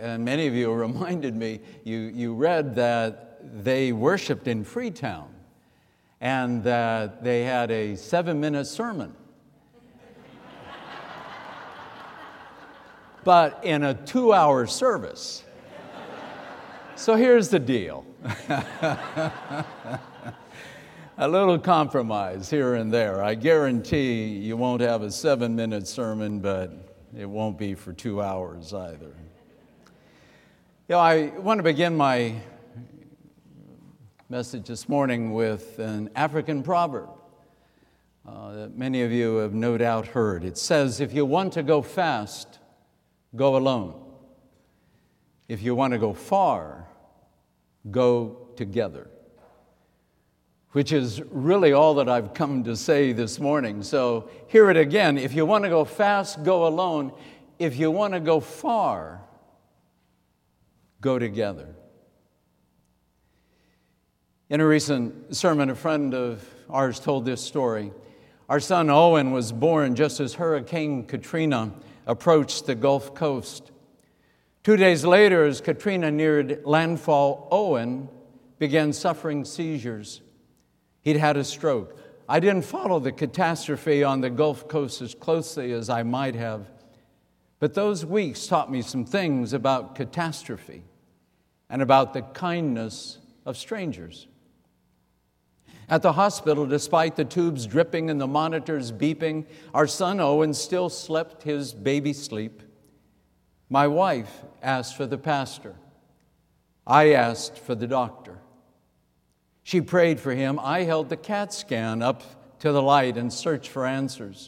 and many of you reminded me, you read that they worshiped in Freetown and that they had a 7-minute sermon. But in a 2-hour service. So here's the deal. A little compromise here and there. I guarantee you won't have a 7-minute sermon, but it won't be for 2 hours either. I want to begin my message this morning with an African proverb that many of you have no doubt heard. It says, if you want to go fast, go alone. If you want to go far, go together. Which is really all that I've come to say this morning. So hear it again. If you want to go fast, go alone. If you want to go far, go together. In a recent sermon, a friend of ours told this story. Our son Owen was born just as Hurricane Katrina approached the Gulf Coast. 2 days later, as Katrina neared landfall, Owen began suffering seizures. He'd had a stroke. I didn't follow the catastrophe on the Gulf Coast as closely as I might have, but those weeks taught me some things about catastrophe and about the kindness of strangers. At the hospital, despite the tubes dripping and the monitors beeping, our son Owen still slept his baby sleep. My wife asked for the pastor. I asked for the doctor. She prayed for him. I held the CAT scan up to the light and searched for answers.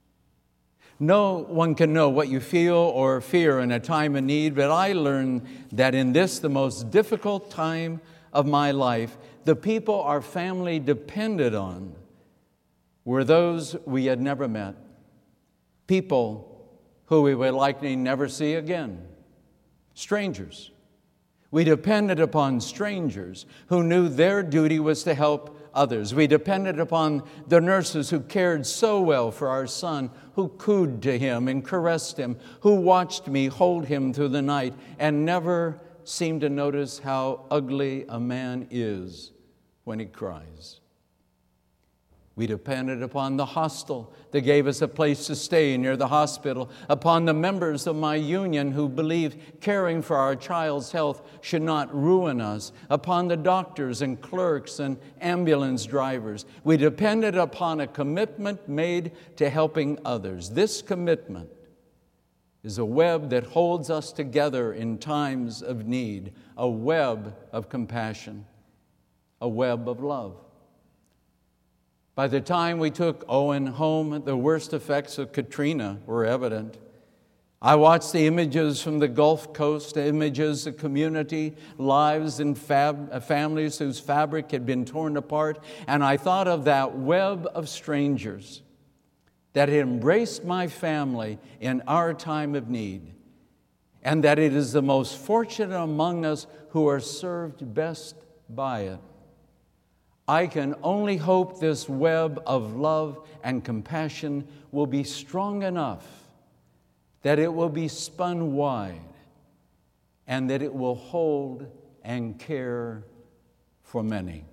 No one can know what you feel or fear in a time of need, but I learned that in this, the most difficult time of my life, the people our family depended on were those we had never met, people who we would likely never see again, strangers. We depended upon strangers who knew their duty was to help others. We depended upon the nurses who cared so well for our son, who cooed to him and caressed him, who watched me hold him through the night and never seemed to notice how ugly a man is when he cries. We depended upon the hostel that gave us a place to stay near the hospital, upon the members of my union who believed caring for our child's health should not ruin us, upon the doctors and clerks and ambulance drivers. We depended upon a commitment made to helping others. This commitment is a web that holds us together in times of need, a web of compassion, a web of love. By the time we took Owen home, the worst effects of Katrina were evident. I watched the images from the Gulf Coast, images of community, lives, and families whose fabric had been torn apart, and I thought of that web of strangers that had embraced my family in our time of need, and that it is the most fortunate among us who are served best by it. I can only hope this web of love and compassion will be strong enough that it will be spun wide and that it will hold and care for many.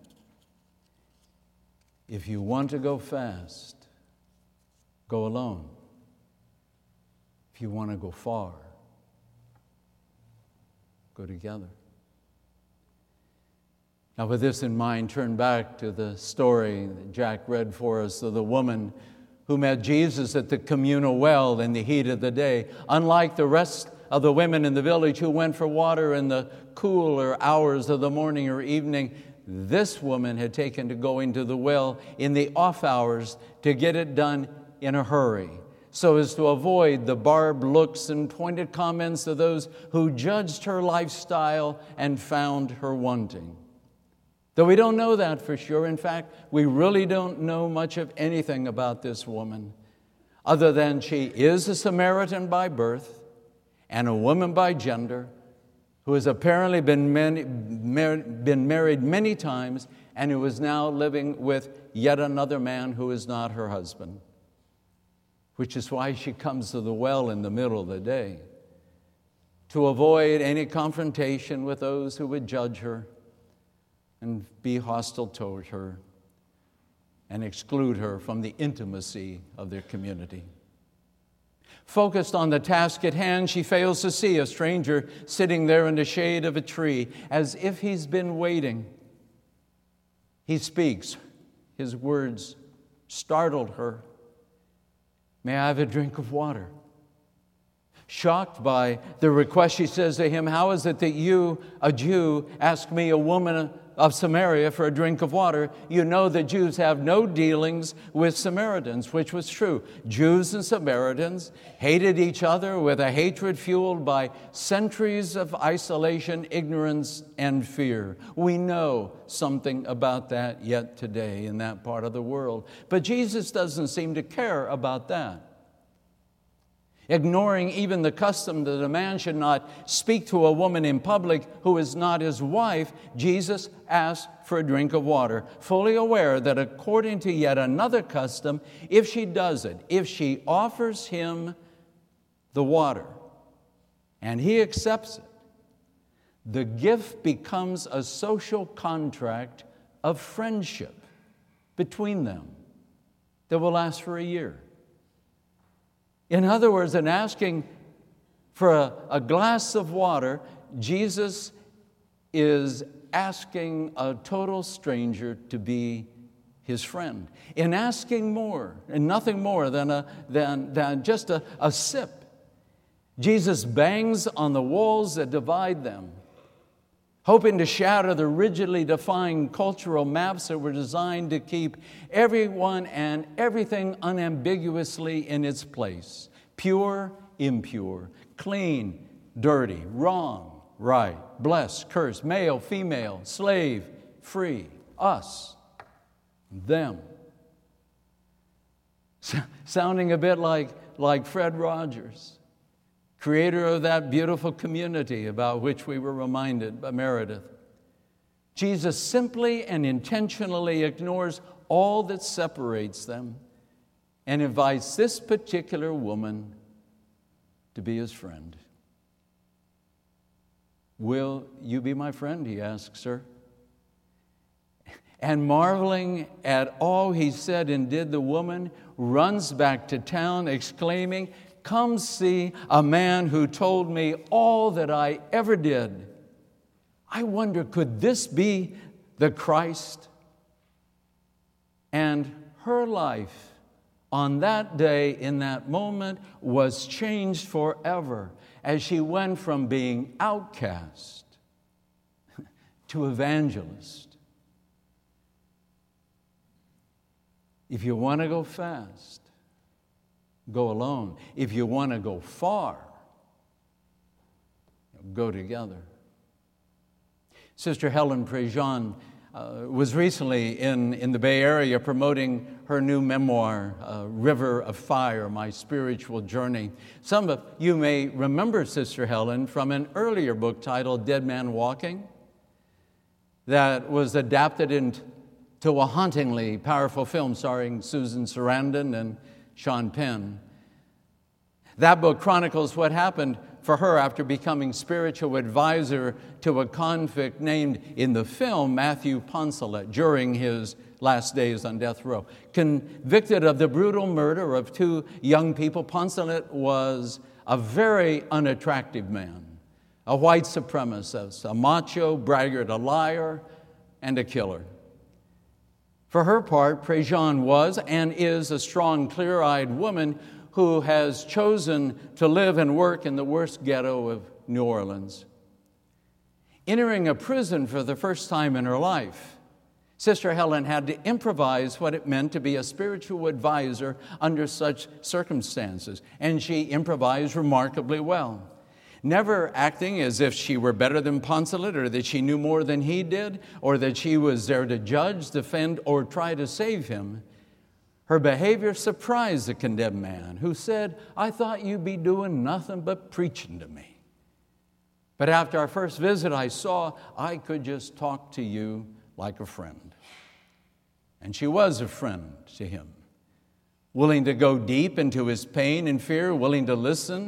If you want to go fast, go alone. If you want to go far, go together. Now, with this in mind, turn back to the story that Jack read for us of the woman who met Jesus at the communal well in the heat of the day. Unlike the rest of the women in the village who went for water in the cooler hours of the morning or evening, this woman had taken to going to the well in the off hours to get it done in a hurry, so as to avoid the barbed looks and pointed comments of those who judged her lifestyle and found her wanting. Though we don't know that for sure. In fact, we really don't know much of anything about this woman, other than she is a Samaritan by birth and a woman by gender, who has apparently been married many times and who is now living with yet another man who is not her husband, which is why she comes to the well in the middle of the day. to avoid any confrontation with those who would judge her and be hostile toward her and exclude her from the intimacy of their community. Focused on the task at hand, she fails to see a stranger sitting there in the shade of a tree as if he's been waiting. He speaks. His words startled her. "May I have a drink of water?" Shocked by the request, she says to him, "How is it that you, a Jew, ask me, a woman of Samaria, for a drink of water? You know that Jews have no dealings with Samaritans," which was true. Jews and Samaritans hated each other with a hatred fueled by centuries of isolation, ignorance, and fear. We know something about that yet today in that part of the world. But Jesus doesn't seem to care about that. Ignoring even the custom that a man should not speak to a woman in public who is not his wife, Jesus asked for a drink of water, fully aware that according to yet another custom, if she does it, if she offers him the water and he accepts it, the gift becomes a social contract of friendship between them that will last for a year. In other words, in asking for a glass of water, Jesus is asking a total stranger to be his friend. In asking more, and nothing more than just a sip, Jesus bangs on the walls that divide them, hoping to shatter the rigidly defined cultural maps that were designed to keep everyone and everything unambiguously in its place. Pure, impure, clean, dirty, wrong, right, blessed, cursed, male, female, slave, free, us, them. Sounding a bit like Fred Rogers, creator of that beautiful community about which we were reminded by Meredith. Jesus simply and intentionally ignores all that separates them and invites this particular woman to be his friend. "Will you be my friend?" he asks her. And marveling at all he said and did, the woman runs back to town exclaiming, "Come see a man who told me all that I ever did. I wonder, could this be the Christ?" And her life on that day, in that moment, was changed forever as she went from being outcast to evangelist. If you want to go fast, go alone. If you want to go far, go together. Sister Helen Prejean was recently in the Bay Area promoting her new memoir, River of Fire, My Spiritual Journey. Some of you may remember Sister Helen from an earlier book titled Dead Man Walking that was adapted into a hauntingly powerful film starring Susan Sarandon and Sean Penn. That book chronicles what happened for her after becoming spiritual advisor to a convict named in the film Matthew Poncelet during his last days on death row. Convicted of the brutal murder of two young people, Poncelet was a very unattractive man, a white supremacist, a macho braggart, a liar, and a killer. For her part, Prejean was and is a strong, clear-eyed woman who has chosen to live and work in the worst ghetto of New Orleans. Entering a prison for the first time in her life, Sister Helen had to improvise what it meant to be a spiritual advisor under such circumstances, and she improvised remarkably well. Never acting as if she were better than Poncelet or that she knew more than he did or that she was there to judge, defend, or try to save him. Her behavior surprised the condemned man who said, "I thought you'd be doing nothing but preaching to me. But after our first visit, I saw I could just talk to you like a friend." And she was a friend to him, willing to go deep into his pain and fear, willing to listen,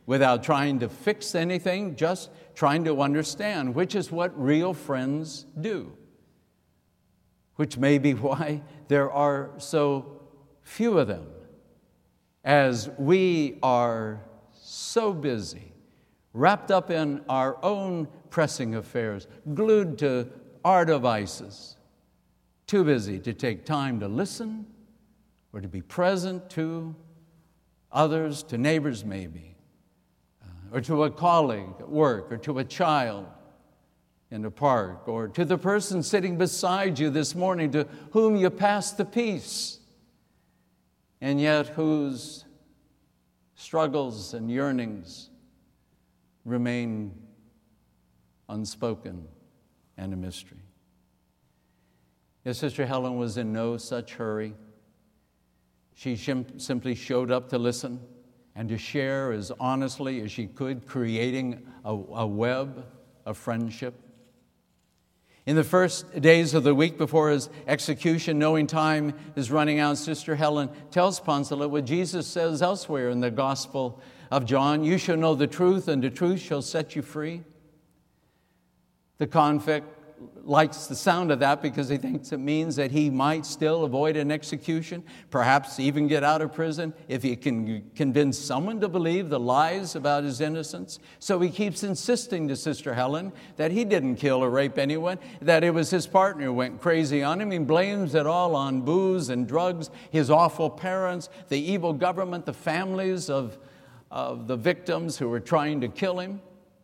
without trying to fix anything, just trying to understand, which is what real friends do. Which may be why there are so few of them, as we are so busy, wrapped up in our own pressing affairs, glued to our devices, too busy to take time to listen or to be present to others, to neighbors maybe, or to a colleague at work, or to a child in the park, or to the person sitting beside you this morning to whom you passed the peace, and yet whose struggles and yearnings remain unspoken and a mystery. Yes, Sister Helen was in no such hurry. She simply showed up to listen and to share as honestly as she could, creating a web of friendship. In the first days of the week before his execution, knowing time is running out, Sister Helen tells Poncelet what Jesus says elsewhere in the Gospel of John: "You shall know the truth, and the truth shall set you free." The convict likes the sound of that because he thinks it means that he might still avoid an execution, perhaps even get out of prison if he can convince someone to believe the lies about his innocence. So he keeps insisting to Sister Helen that he didn't kill or rape anyone, that it was his partner who went crazy on him. He blames it all on booze and drugs, his awful parents, the evil government, the families of the victims who were trying to kill him.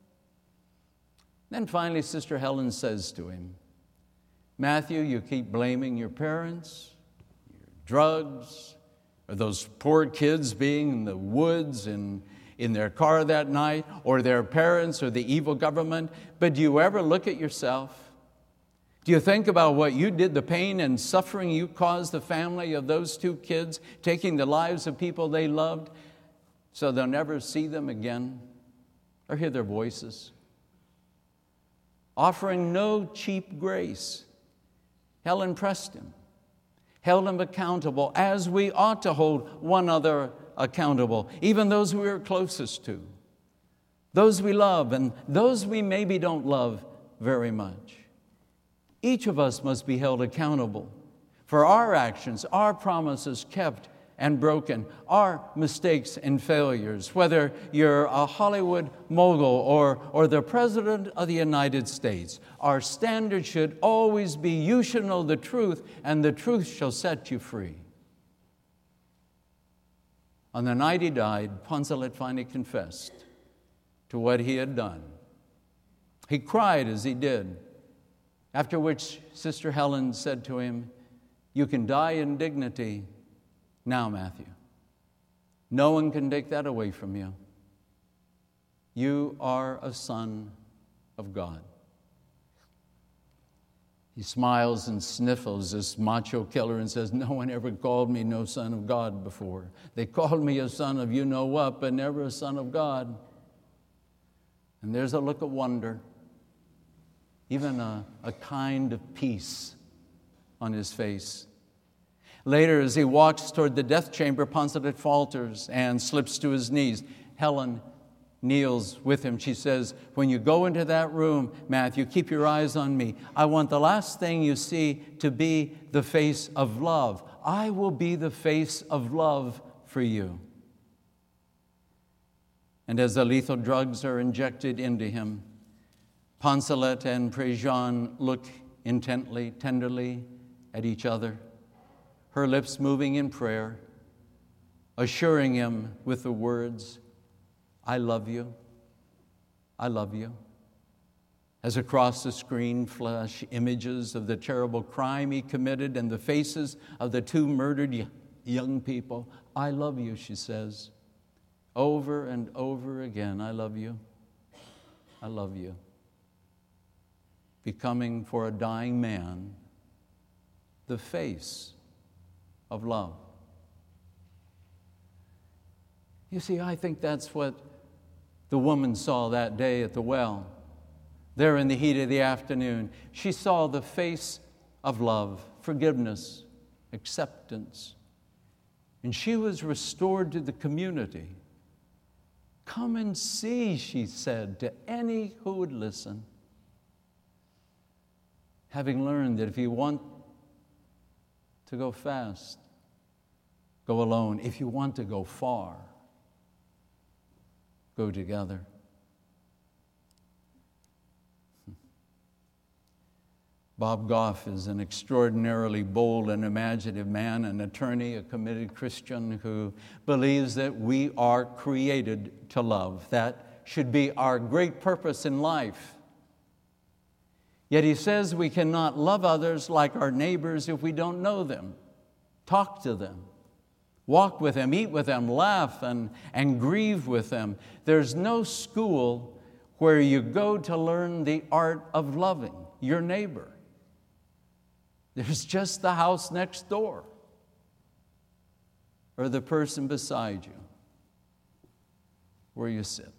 Then finally, Sister Helen says to him, "Matthew, you keep blaming your parents, your drugs, or those poor kids being in the woods and in their car that night, or their parents or the evil government, but do you ever look at yourself? Do you think about what you did, the pain and suffering you caused the family of those two kids, taking the lives of people they loved so they'll never see them again or hear their voices?" Offering no cheap grace, Helen pressed him, held him accountable, as we ought to hold one another accountable, even those we are closest to, those we love and those we maybe don't love very much. Each of us must be held accountable for our actions, our promises kept and broken, our mistakes and failures. Whether you're a Hollywood mogul or the President of the United States, our standard should always be, you shall know the truth, and the truth shall set you free. On the night he died, Poncelet finally confessed to what he had done. He cried as he did, after which Sister Helen said to him, "You can die in dignity now, Matthew. No one can take that away from you. You are a son of God." He smiles and sniffles, this macho killer, and says, "No one ever called me no son of God before. They called me a son of you-know-what, but never a son of God." And there's a look of wonder, even a kind of peace on his face. Later, as he walks toward the death chamber, Poncelet falters and slips to his knees. Helen kneels with him. She says, "When you go into that room, Matthew, keep your eyes on me. I want the last thing you see to be the face of love. I will be the face of love for you." And as the lethal drugs are injected into him, Poncelet and Préjean look intently, tenderly at each other, her lips moving in prayer, assuring him with the words, "I love you, I love you." As across the screen flash images of the terrible crime he committed and the faces of the two murdered young people. "I love you," she says, over and over again. "I love you, I love you." Becoming for a dying man the face of love. You see, I think that's what the woman saw that day at the well. There in the heat of the afternoon, she saw the face of love, forgiveness, acceptance. And she was restored to the community, Come and see, she said to any who would listen. Having learned that if you want to go fast, go alone. If you want to go far, go together. Bob Goff is an extraordinarily bold and imaginative man, an attorney, a committed Christian who believes that we are created to love. That should be our great purpose in life. Yet he says we cannot love others like our neighbors if we don't know them, talk to them, walk with them, eat with them, laugh and grieve with them. There's no school where you go to learn the art of loving your neighbor. There's just the house next door or the person beside you where you sit.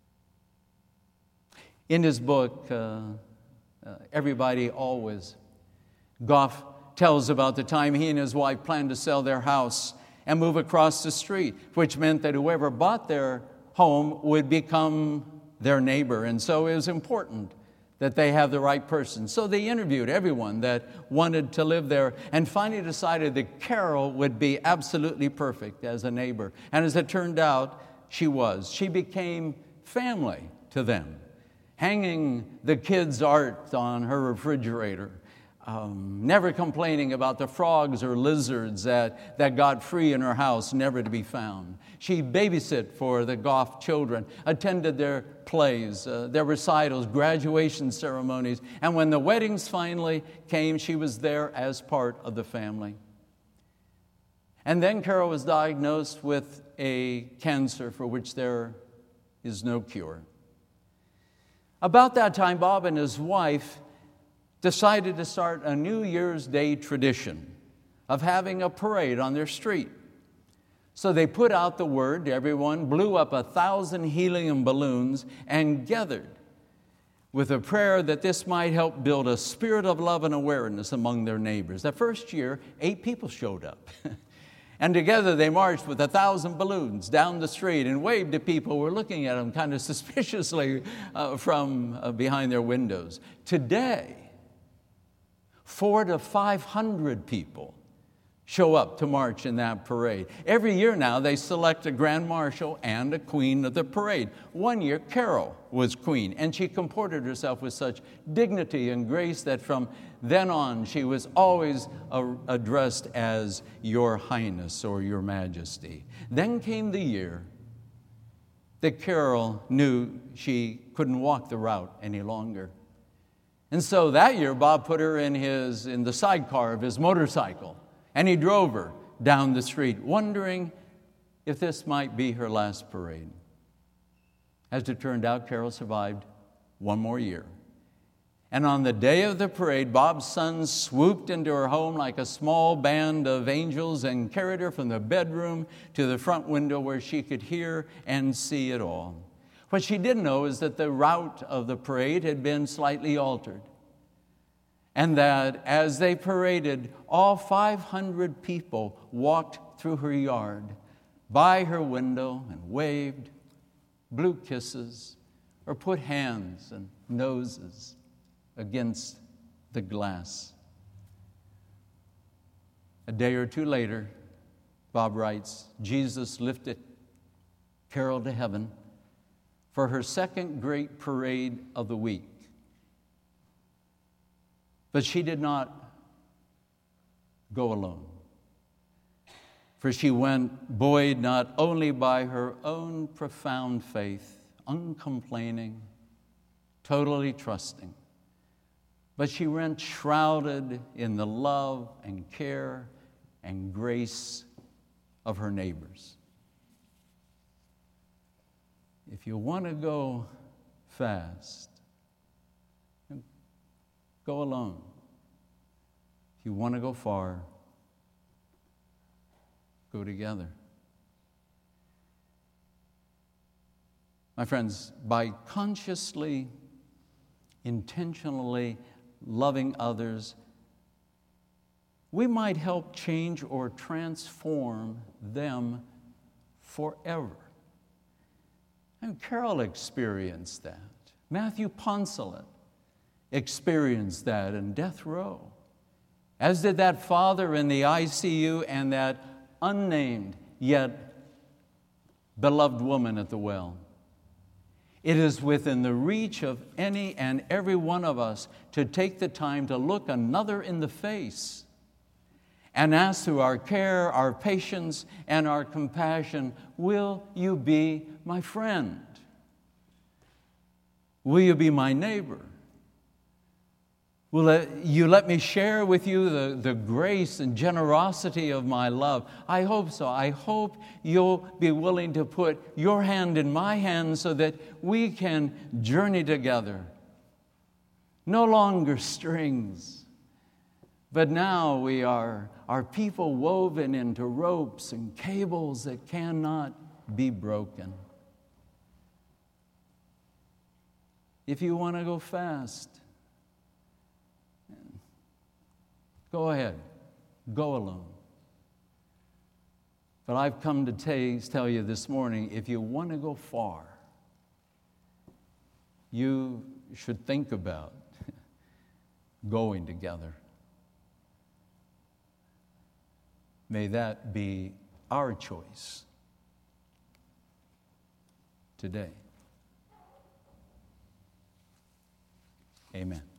In his book, Everybody Always, Goff tells about the time he and his wife planned to sell their house and move across the street, which meant that whoever bought their home would become their neighbor. And so it was important that they have the right person. So they interviewed everyone that wanted to live there and finally decided that Carol would be absolutely perfect as a neighbor. And as it turned out, she was. She became family to them, hanging the kids' art on her refrigerator, never complaining about the frogs or lizards that got free in her house, never to be found. She babysit for the Goff children, attended their plays, their recitals, graduation ceremonies, and when the weddings finally came, she was there as part of the family. And then Carol was diagnosed with a cancer for which there is no cure. About that time, Bob and his wife decided to start a New Year's Day tradition of having a parade on their street. So they put out the word to everyone, blew up 1,000 helium balloons, and gathered with a prayer that this might help build a spirit of love and awareness among their neighbors. That first year, 8 people showed up. And together they marched with 1,000 balloons down the street and waved to people who were looking at them kind of suspiciously from behind their windows. Today, 400 to 500 people show up to march in that parade. Every year now, they select a grand marshal and a queen of the parade. One year, Carol was queen, and she comported herself with such dignity and grace that from then on, she was always addressed as Your Highness or Your Majesty. Then came the year that Carol knew she couldn't walk the route any longer. And so that year, Bob put her in the sidecar of his motorcycle, and he drove her down the street, wondering if this might be her last parade. As it turned out, Carol survived one more year. And on the day of the parade, Bob's sons swooped into her home like a small band of angels and carried her from the bedroom to the front window where she could hear and see it all. What she didn't know is that the route of the parade had been slightly altered, and that as they paraded, all 500 people walked through her yard, by her window, and waved, blew kisses, or put hands and noses against the glass. A day or two later, Bob writes, Jesus lifted Carol to heaven for her second great parade of the week. But she did not go alone, for she went buoyed not only by her own profound faith, uncomplaining, totally trusting, but she went shrouded in the love and care and grace of her neighbors. If you want to go fast, go alone. If you want to go far, go together. My friends, by consciously, intentionally loving others, we might help change or transform them forever. And Carol experienced that. Matthew Poncelet experienced that in death row, as did that father in the ICU and that unnamed yet beloved woman at the well. It is within the reach of any and every one of us to take the time to look another in the face and ask through our care, our patience, and our compassion, will you be my friend? Will you be my neighbor? Will you let me share with you the grace and generosity of my love? I hope so. I hope you'll be willing to put your hand in my hand so that we can journey together. No longer strings, but now we are people woven into ropes and cables that cannot be broken. If you want to go fast, go ahead. Go alone. But I've come to tell you this morning, if you want to go far, you should think about going together. May that be our choice today. Amen.